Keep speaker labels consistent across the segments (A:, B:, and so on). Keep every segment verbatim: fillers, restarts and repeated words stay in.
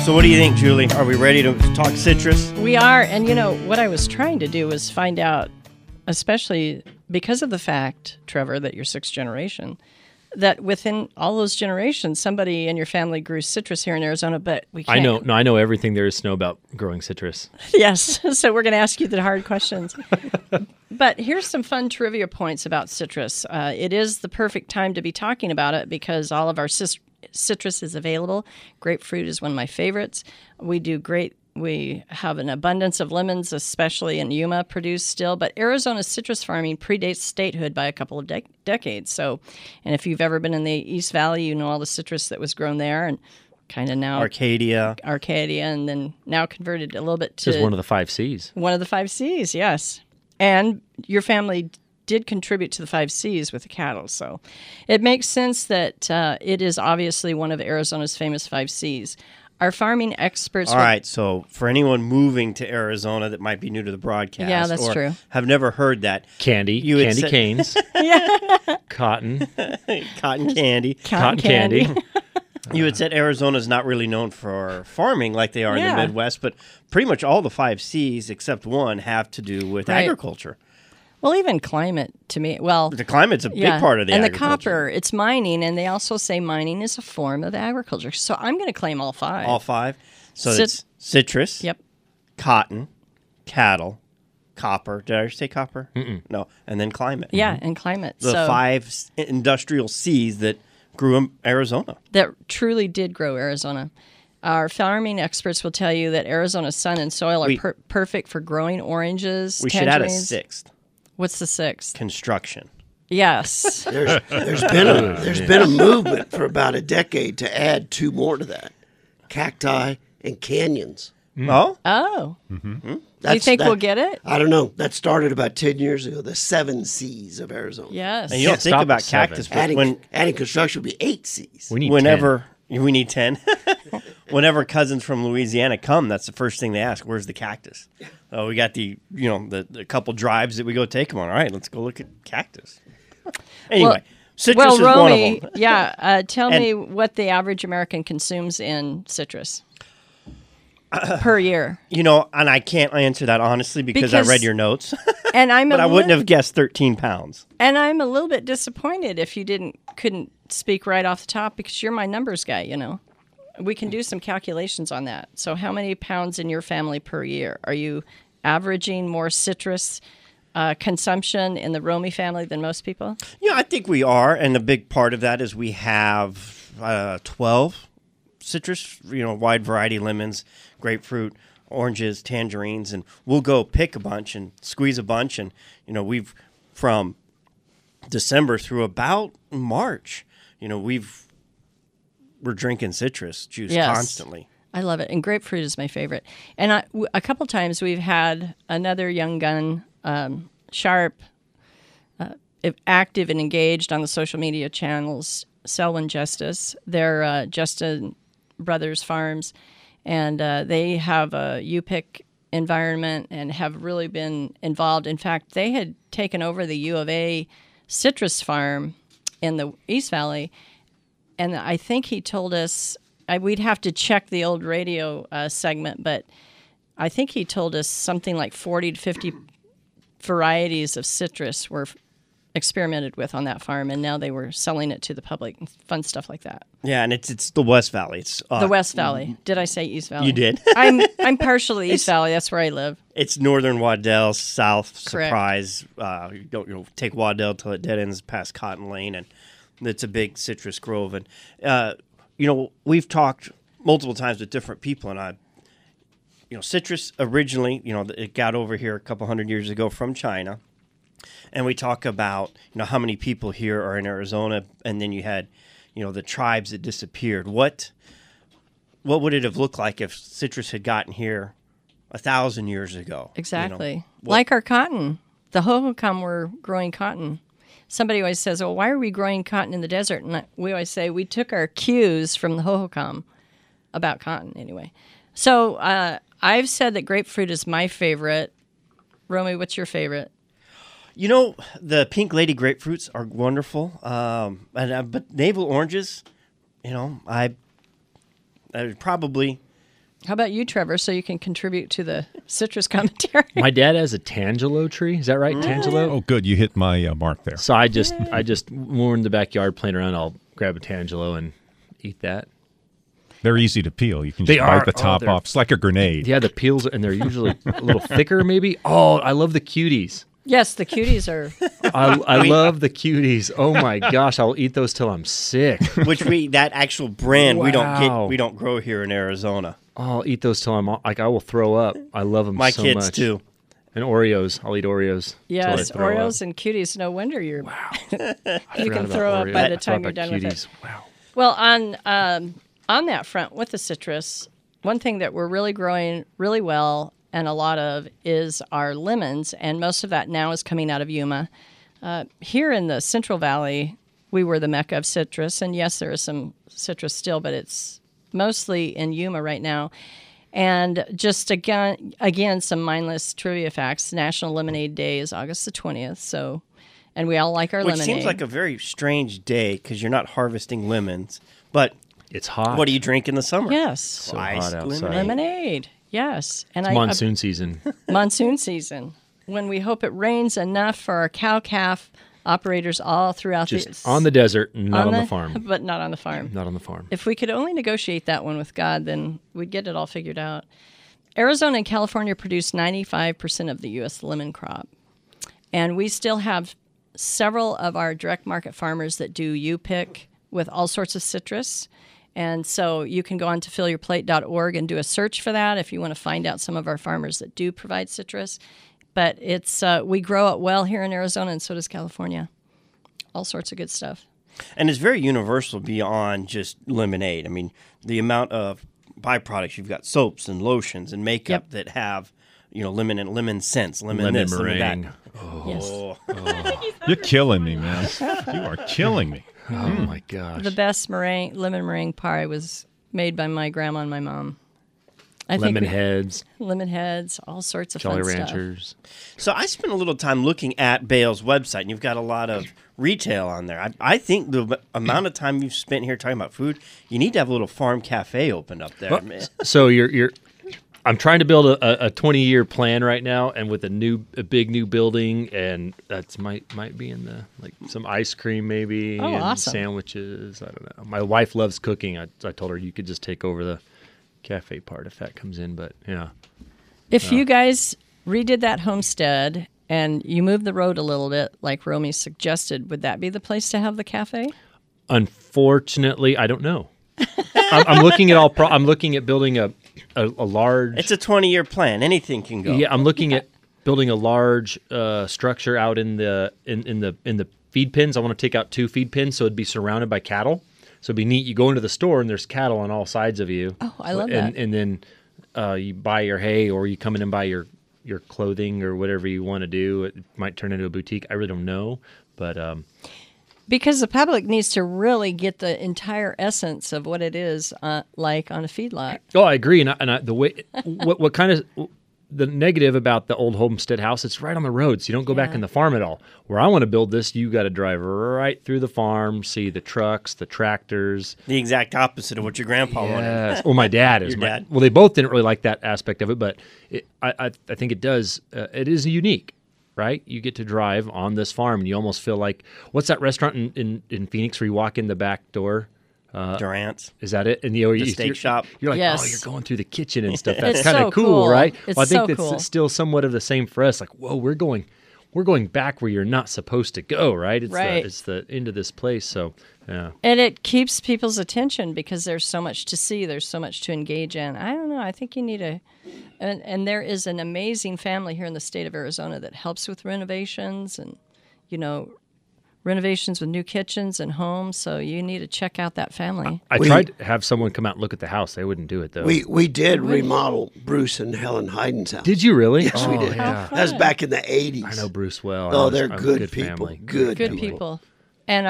A: So what do you think, Julie? Are we ready to talk citrus?
B: We are. And, you know, what I was trying to do was find out, especially because of the fact, Trevor, that you're sixth generation, that within all those generations, somebody in your family grew citrus here in Arizona, but we can't.
C: I know. No, I know everything there is to know about growing citrus.
B: Yes. So we're going to ask you the hard questions. But here's some fun trivia points about citrus. Uh, it is the perfect time to be talking about it because all of our cis- citrus is available. Grapefruit is one of my favorites. We do great. We have an abundance of lemons, especially in Yuma, produced still. But Arizona's citrus farming predates statehood by a couple of de- decades. So, and if you've ever been in the East Valley, you know all the citrus that was grown there and kind of now
A: Arcadia.
B: Arcadia, and then now converted a little bit to
C: This is one of the five C's.
B: One of the five C's, yes. And your family did contribute to the five C's with the cattle. So it makes sense that uh, it is obviously one of Arizona's famous five C's. Our farming experts...
A: All right, so for anyone moving to Arizona that might be new to the broadcast...
B: Yeah, that's
A: or
B: true.
A: have never heard that...
C: Candy,
A: you
C: candy
A: said,
C: canes, cotton,
A: cotton candy.
C: cotton candy. candy.
A: You had said Arizona's not really known for farming like they are
B: Yeah.
A: in the Midwest, but pretty much all the five C's except one have to do with
B: Right.
A: agriculture.
B: Well, even climate, to me, well...
A: The climate's a
B: yeah.
A: big part of the
B: and
A: agriculture.
B: And the copper, it's mining, and they also say mining is a form of agriculture. So I'm going to claim all five.
A: All five? So
B: Cit-
A: it's citrus,
B: Yep.
A: cotton, cattle, copper. Did I say copper? Mm-mm. No. And then climate.
B: Yeah, and climate.
A: The
B: so
A: five s- industrial C's that grew in Arizona.
B: That truly did grow Arizona. Our farming experts will tell you that Arizona's sun and soil are
A: We-
B: per- perfect for growing oranges,
A: We should add a
B: tangerines.
A: sixth,
B: What's the sixth?
A: construction.
B: Yes.
D: There's there's been a there's been a movement for about a decade to add two more to that, cacti and canyons.
A: Oh?
B: Oh. Do you
D: That's-
B: think
D: that-
B: we'll get it?
D: I don't know. That started about ten years ago. The seven C's of Arizona.
B: Yes.
A: And you don't
C: Can't
A: think
C: stop
A: about
C: at seven.
A: cactus, but
D: Adding
A: when,
D: adding construction would be eight C's.
C: We need
A: whenever we need ten. Whenever cousins from Louisiana come, that's the first thing they ask. Where's the cactus? Oh, we got the you know the, the couple drives that we go take them on. All right, let's go look at cactus. Anyway,
B: Well-
A: citrus
B: well,
A: is one of
B: Romy,
A: them.
B: yeah, uh, tell
A: And-
B: me what the average American consumes in citrus per year.
A: You know, and I can't answer that honestly because,
B: Because-
A: I read your notes,
B: And I'm
A: but
B: a
A: I wouldn't
B: li-
A: have guessed thirteen pounds.
B: And I'm a little bit disappointed if you didn't couldn't speak right off the top because you're my numbers guy, you know. We can do some calculations on that. So how many pounds in your family per year? Are you averaging more citrus uh, consumption in the Romy family than most people?
A: Yeah, I think we are, and a big part of that is we have uh, twelve citrus, you know, wide variety lemons, grapefruit, oranges, tangerines, and we'll go pick a bunch and squeeze a bunch, and you know, we've from December through about March, you know, we've we're drinking citrus juice
B: Yes.
A: constantly.
B: I love it, and grapefruit is my favorite. And I, w- a couple times we've had another young gun, um, Sharp, uh, if active and engaged on the social media channels, Selwyn Justice. They're uh, Justin Brothers Farms, and uh, they have a U P I C environment and have really been involved. In fact, they had taken over the U of A citrus farm in the East Valley, and I think he told us, I, we'd have to check the old radio uh, segment, but I think he told us something like forty to fifty varieties of citrus were f- experimented with on that farm, and now they were selling it to the public. Fun stuff like that.
A: Yeah, and it's it's the West Valley. It's uh,
B: The West Valley. Did I say East Valley?
A: You did.
B: I'm I'm partially East Valley. That's where I live.
A: It's northern Waddell, south
B: Correct.
A: Surprise. Uh, you don't you know, take Waddell till it dead ends past Cotton Lane, and it's a big citrus grove. And uh, you know, we've talked multiple times with different people, and I, you know, citrus originally, you know, it got over here a couple hundred years ago from China, and we talk about you know how many people here are in Arizona, and then you had, you know, the tribes that disappeared. What what would it have looked like if citrus had gotten here a thousand years ago?
B: Exactly.
A: You know, what-
B: Like our cotton. The Hohokam were growing cotton. Somebody always says, well, why are we growing cotton in the desert? And I- we always say we took our cues from the Hohokam about cotton anyway. So uh, I've said that grapefruit is my favorite. Romy, what's your favorite?
A: You know, the pink lady grapefruits are wonderful, um, and uh, but navel oranges, you know, I, I would probably
B: How about you, Trevor, so you can contribute to the citrus commentary?
C: My dad has a Tangelo tree. Is that right? Tangelo?
E: Oh, good. You hit my uh, mark there.
C: So I just, I just, when we're in the backyard playing around, I'll grab a Tangelo and eat that.
E: They're easy to peel. You can
C: They
E: just bite
C: are.
E: the top
C: Oh, they're-
E: off. It's like a grenade.
C: Yeah, the peels, and they're usually a little thicker, maybe. Oh, I love the cuties.
B: Yes, the cuties are.
C: I, I love the cuties. Oh my gosh, I'll eat those till I'm sick.
A: Which we that actual brand we don't
C: Wow.
A: get we don't grow here in Arizona.
C: I'll eat those till I'm like I will throw up. I love them
A: My
C: so
A: kids
C: much.
A: too.
C: And Oreos. I'll eat Oreos. till I
B: Yes,
C: throw
B: Oreos
C: up.
B: and cuties. No wonder you're.
C: Wow.
B: you
C: Forgot
B: can
C: about
B: throw up
C: Oreos.
B: by the
C: I forgot
B: time you're
C: about
B: done with it.
C: cuties. Wow.
B: Well, on um, on that front with the citrus, one thing that we're really growing really well and a lot of is our lemons, and most of that now is coming out of Yuma. Uh, here in the Central Valley, we were the mecca of citrus, and yes, there is some citrus still, but it's mostly in Yuma right now. And just again, again, some mindless trivia facts. National Lemonade Day is August the twentieth, so, and we all like our
A: Which
B: lemonade.
A: seems like a very strange day because you're not harvesting lemons. But
C: It's hot.
A: what do you drink in the summer?
B: yes,
C: So
A: Iced
C: hot outside.
A: lemonade.
B: lemonade. Yes, and
C: It's
B: I,
C: monsoon season.
B: I monsoon season when we hope it rains enough for our cow calf operators all throughout
C: Just
B: the
C: on the desert, not on, the,
B: the
C: farm.
B: but not on the farm.
C: Not on the farm.
B: If we could only negotiate that one with God, then we'd get it all figured out. Arizona and California produce ninety-five percent of the U S lemon crop. And we still have several of our direct market farmers that do U-Pick with all sorts of citrus. And so you can go on to fill your plate dot org and do a search for that if you want to find out some of our farmers that do provide citrus. But it's uh, we grow it well here in Arizona, and so does California. All sorts of good stuff.
A: And it's very universal beyond just lemonade. I mean, the amount of byproducts you've got soaps and lotions and makeup
B: Yep.
A: that have, you know, lemon and lemon scents, lemon,
C: Lemon
A: this, lemon
C: meringue.
A: that.
B: Yes.
A: Oh.
E: You're killing me, man. You are killing me.
C: Oh my gosh.
B: The best meringue, lemon meringue pie was made by my grandma and my mom. I
C: Lemon
B: we-
C: heads,
B: lemon heads, all sorts of
C: Jolly
B: fun stuff.
C: Ranchers.
A: So I spent a little time looking at Bale's website, and you've got a lot of retail on there. I, I think the amount of time you've spent here talking about food, you need to have a little farm cafe opened up there. man.
C: So you're you're. I'm trying to build a, a twenty year plan right now, and with a new a big new building, and that's might might be in the like some ice cream maybe,
B: Oh,
C: and
B: awesome.
C: sandwiches. I don't know. My wife loves cooking. I, I told her you could just take over the cafe part if that comes in, but yeah.
B: If you guys redid that homestead and you moved the road a little bit, like Romy suggested, would that be the place to have the cafe?
C: Unfortunately, I don't know. I'm, I'm looking at all. Pro- I'm looking at building a a, a large.
A: It's a twenty-year plan. Anything can go.
C: Yeah, I'm looking at building a large uh, structure out in the in, in the in the feed pens. I want to take out two feed pens so it'd be surrounded by cattle. So it'd be neat. You go into the store and there's cattle on all sides of you.
B: Oh, I love
C: and,
B: that.
C: And then uh, you buy your hay, or you come in and buy your your clothing or whatever you want to do. It might turn into a boutique. I really don't know, but um,
B: Because the public needs to really get the entire essence of what it is uh, like on a feedlot.
C: oh, I agree. And I, and I, the way what what kind of the negative about the old homestead house, it's right on the road, so you don't go back
B: Yeah.
C: in the farm at all. Where I want to build this, you got to drive right through the farm, see the trucks, the tractors.
A: The exact opposite of what your grandpa wanted.
C: Yes. Well, my dad is.
A: Your
C: my,
A: dad.
C: Well, they both didn't really like that aspect of it, but it, I, I, I think it does. Uh, it is unique, right? You get to drive on this farm, and you almost feel like, what's that restaurant in, in, in Phoenix where you walk in the back door?
A: Durant's.
C: Is that it? And you know, you,
A: steak
C: you're,
A: shop.
C: You're like,
B: Yes.
C: oh, you're going through the kitchen and stuff. That's
B: It's
C: kind of
B: so
C: cool,
B: cool.
C: right?
B: It's
C: well, I think
B: so
C: that's
B: cool.
C: still somewhat of the same for us. Like, whoa, we're going, we're going back where you're not supposed to go, right? It's
B: Right.
C: the it's the into this place. So, yeah.
B: And it keeps people's attention because there's so much to see. There's so much to engage in. I don't know. I think you need a, and, and there is an amazing family here in the state of Arizona that helps with renovations and, you know, renovations with new kitchens and homes. So you need to check out that family.
C: I
D: We-
C: tried to have someone come out and look at the house. They wouldn't do it though.
D: We we did remodel Bruce and Helen Hayden's house.
C: Did you really?
D: Yes,
C: oh,
D: we did.
C: Yeah.
D: That was back in the eighties.
C: I know Bruce well. I
D: Oh,
C: know
D: they're
C: I'm a
D: good, people.
C: family.
D: Good,
B: Good people. And our,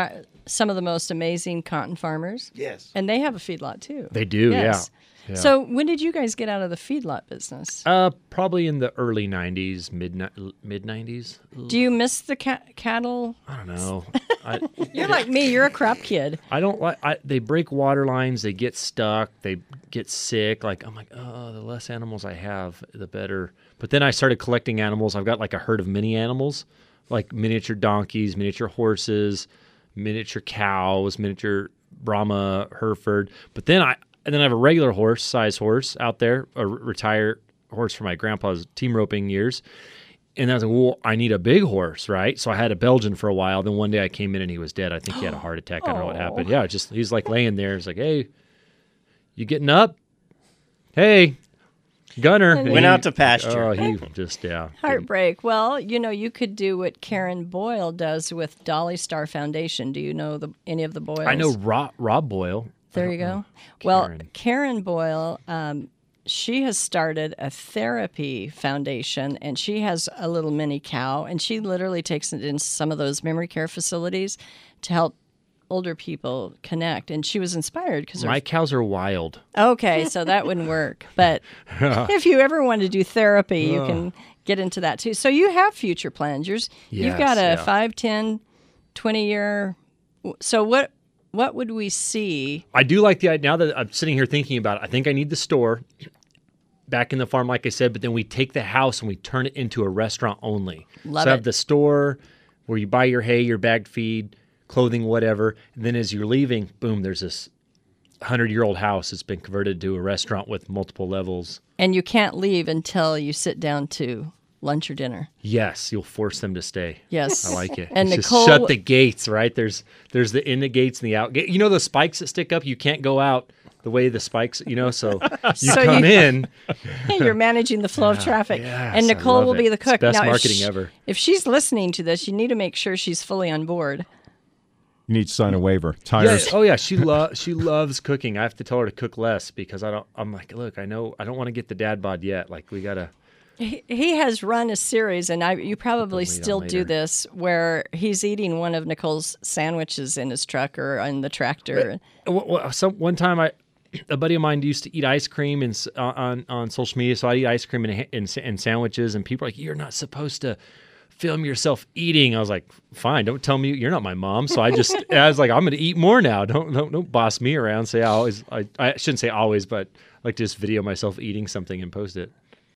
B: some of the most amazing cotton farmers.
D: Yes.
B: And they have a feedlot too.
C: They do,
B: Yes.
C: yeah. Yeah.
B: So when did you guys get out of the feedlot business?
C: Uh, probably in the early nineties, mid mid nineties.
B: Do you miss the ca- cattle?
C: I don't know. I,
B: You're like me. You're a crop kid.
C: I don't like. I, they break water lines. They get stuck. They get sick. Like I'm like, oh, the less animals I have, the better. But then I started collecting animals. I've got like a herd of mini animals, like miniature donkeys, miniature horses, miniature cows, miniature Brahma Hereford. But then I and then I have a regular horse, size horse out there, a re- retired horse from my grandpa's team roping years. And I was like, well, I need a big horse, right? So I had a Belgian for a while. Then one day I came in and he was dead. I think he had a heart attack. I don't know what happened. Yeah, just he's like laying there. It's like, hey, you getting up? Hey, Gunner. And
A: Went
C: he-
A: out to pasture.
C: Oh, he just, yeah.
B: Heartbreak. Well, you know, you could do what Karen Boyle does with Dolly Star Foundation. Do you know the, any of the Boyles?
C: I know Rob, Rob Boyle.
B: There you go. Well,
C: Karen.
B: Karen Boyle, um, she has started a therapy foundation, and she has a little mini cow, and she literally takes it in some of those memory care facilities to help older people connect. And she was inspired because
C: My cows are wild.
B: okay, so that wouldn't work. But if you ever want to do therapy, you can get into that too. So you have future plans. Yours, you've got a
C: Yes, yeah.
B: five, ten, twenty year. So what? What would we see?
C: I do like the idea. Now that I'm sitting here thinking about it, I think I need the store back in the farm, like I said, but then we take the house and we turn it into a restaurant only.
B: Love
C: so I
B: it.
C: have the store where you buy your hay, your bagged feed, clothing, whatever. And then as you're leaving, boom, there's this hundred-year-old house that's been converted to a restaurant with multiple levels.
B: And you can't leave until you sit down to lunch or dinner.
C: Yes, you'll force them to stay.
B: Yes.
C: I like it.
B: And
C: It's
B: Nicole-
C: just shut the gates, right? There's there's the in the gates and the out gate. You know the spikes that stick up? You can't go out the way the spikes, you know, so you
B: So
C: come
B: you-
C: in.
B: You're managing the flow of traffic.
C: yes,
B: and
C: I
B: Nicole
C: love
B: will
C: it.
B: be the
C: It's
B: cook.
C: best
B: now, if
C: marketing
B: she-
C: ever.
B: If she's listening to this, you need to make sure she's fully on board.
E: You need to sign a waiver.
C: Yeah,
E: Tires.
C: oh yeah, she lo- she loves cooking. I have to tell her to cook less because I don't. I'm like, look, I know I don't want to get the dad bod yet. Like we gotta.
B: He, he has run a series, and I, you probably
C: Put the weight on
B: still do
C: later.
B: this, where he's eating one of Nicole's sandwiches in his truck or in the tractor.
C: Wh- wh- Some one time I. A buddy of mine used to eat ice cream and s- on on social media, so I eat ice cream and, and, and sandwiches, and people are like, "You're not supposed to film yourself eating." I was like, "Fine, don't tell me you're not my mom." So I just, I was like, "I'm going to eat more now. Don't don't don't boss me around." Say I always, I, I shouldn't say always, but I like to just video myself eating something and post it.